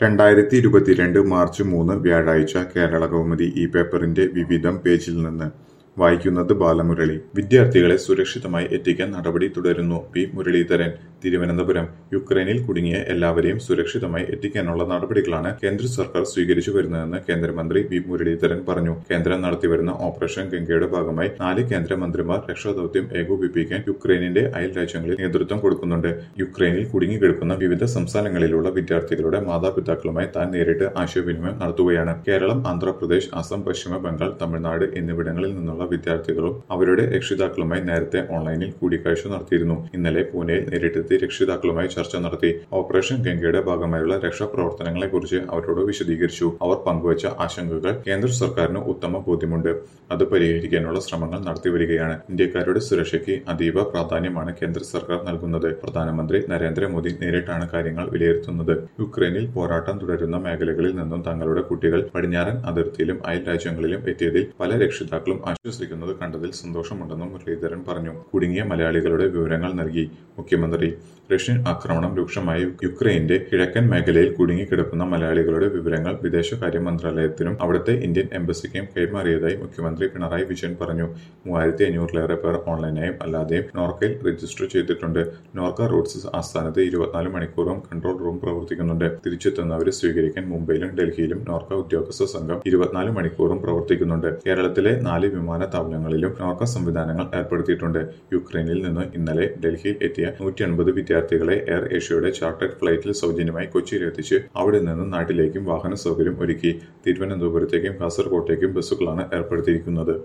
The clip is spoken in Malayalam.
2022 മാർച്ച് 3 വ്യാഴാഴ്ച കേരളകൗമുദി ഈ പേപ്പറിന്റെ വിവിധം പേജിൽ നിന്ന് വായിക്കുന്നത് ബാലമുരളി. വിദ്യാർത്ഥികളെ സുരക്ഷിതമായി എത്തിക്കാൻ നടപടി തുടരുന്നു. പി മുരളീധരൻ, തിരുവനന്തപുരം. യുക്രൈനിൽ കുടുങ്ങിയ എല്ലാവരെയും സുരക്ഷിതമായി എത്തിക്കാനുള്ള നടപടികളാണ് കേന്ദ്ര സർക്കാർ സ്വീകരിച്ചു വരുന്നതെന്ന് കേന്ദ്രമന്ത്രി വി മുരളീധരൻ പറഞ്ഞു. കേന്ദ്രം നടത്തിവരുന്ന ഓപ്പറേഷൻ ഗംഗയുടെ ഭാഗമായി 4 കേന്ദ്രമന്ത്രിമാർ രക്ഷാദൌത്യം ഏകോപിപ്പിക്കാൻ യുക്രൈനിന്റെ അയൽ രാജ്യങ്ങളിൽ നേതൃത്വം കൊടുക്കുന്നുണ്ട്. യുക്രൈനിൽ കുടുങ്ങിക്കിടക്കുന്ന വിവിധ സംസ്ഥാനങ്ങളിലുള്ള വിദ്യാർത്ഥികളുടെ മാതാപിതാക്കളുമായി താൻ നേരിട്ട് ആശയവിനിമയം നടത്തുകയാണ്. കേരളം, ആന്ധ്രാപ്രദേശ്, അസം, പശ്ചിമ ബംഗാൾ, തമിഴ്നാട് എന്നിവിടങ്ങളിൽ നിന്നുള്ള വിദ്യാർത്ഥികളും അവരുടെ രക്ഷിതാക്കളുമായി നേരത്തെ ഓൺലൈനിൽ കൂടിക്കാഴ്ച നടത്തിയിരുന്നു. ഇന്നലെ പൂനെയിൽ നേരിട്ടെത്തി രക്ഷിതാക്കളുമായി ചർച്ച നടത്തി. ഓപ്പറേഷൻ ഗംഗയുടെ ഭാഗമായുള്ള രക്ഷാപ്രവർത്തനങ്ങളെക്കുറിച്ച് അവരോട് വിശദീകരിച്ചു. അവർ പങ്കുവച്ച ആശങ്കകൾ കേന്ദ്ര സർക്കാരിന് ഉത്തമ ബോധ്യമുണ്ട്. അത് പരിഹരിക്കാനുള്ള ശ്രമങ്ങൾ നടത്തിവരികയാണ്. ഇന്ത്യക്കാരുടെ സുരക്ഷയ്ക്ക് അതീവ പ്രാധാന്യമാണ് കേന്ദ്ര സർക്കാർ നൽകുന്നത്. പ്രധാനമന്ത്രി നരേന്ദ്രമോദി നേരിട്ടാണ് കാര്യങ്ങൾ വിലയിരുത്തുന്നത്. യുക്രൈനിൽ പോരാട്ടം തുടരുന്ന മേഖലകളിൽ നിന്നും തങ്ങളുടെ കുട്ടികൾ പടിഞ്ഞാറൻ അതിർത്തിയിലും അയൽ രാജ്യങ്ങളിലും എത്തിയതിൽ പല രക്ഷിതാക്കളും ആശ്വസിക്കുന്നത് കണ്ടതിൽ സന്തോഷമുണ്ടെന്നും മുരളീധരൻ പറഞ്ഞു. കുടുങ്ങിയ മലയാളികളുടെ വിവരങ്ങൾ നൽകി മുഖ്യമന്ത്രി. റഷ്യൻ ആക്രമണം രൂക്ഷമായ യുക്രൈന്റെ കിഴക്കൻ മേഖലയിൽ കുടുങ്ങിക്കിടക്കുന്ന മലയാളികളുടെ വിവരങ്ങൾ വിദേശകാര്യ മന്ത്രാലയത്തിനും അവിടുത്തെ ഇന്ത്യൻ എംബസിക്കും കൈമാറിയതായി മുഖ്യമന്ത്രി പിണറായി വിജയൻ പറഞ്ഞു. 3500-ലേറെ പേർ ഓൺലൈനായും അല്ലാതെയും നോർക്കയിൽ രജിസ്റ്റർ ചെയ്തിട്ടുണ്ട്. നോർക്ക റൂട്ട്സ് ആസ്ഥാനത്ത് 24 മണിക്കൂറും കൺട്രോൾ റൂം പ്രവർത്തിക്കുന്നുണ്ട്. തിരിച്ചെത്തുന്നവരെ സ്വീകരിക്കാൻ മുംബൈയിലും ഡൽഹിയിലും നോർക്ക ഉദ്യോഗസ്ഥ സംഘം 24 മണിക്കൂറും പ്രവർത്തിക്കുന്നുണ്ട്. കേരളത്തിലെ 4 വിമാനത്താവളങ്ങളിലും നോർക്ക സംവിധാനങ്ങൾ ഏർപ്പെടുത്തിയിട്ടുണ്ട്. യുക്രൈനിൽ നിന്ന് ഇന്നലെ ഡൽഹിയിൽ എത്തിയ 180 വിദ്യാർത്ഥികളെ എയർ ഏഷ്യയുടെ ചാർട്ടേഡ് ഫ്ലൈറ്റിൽ സൗജന്യമായി കൊച്ചിയിലെത്തിച്ച് അവിടെ നിന്ന് നാട്ടിലേക്കും വാഹന സൗകര്യം ഒരുക്കി. തിരുവനന്തപുരത്തേക്കും കാസർകോട്ടേക്കും ബസ്സുകളാണ് ഏർപ്പെടുത്തിയിരിക്കുന്നത്.